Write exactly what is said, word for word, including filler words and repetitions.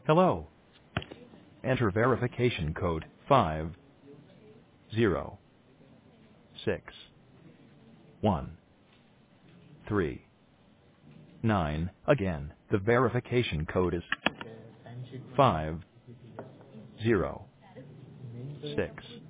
Hello. Enter verification code five zero six one three nine. Again, the verification code is Okay, timesheet one. five zero six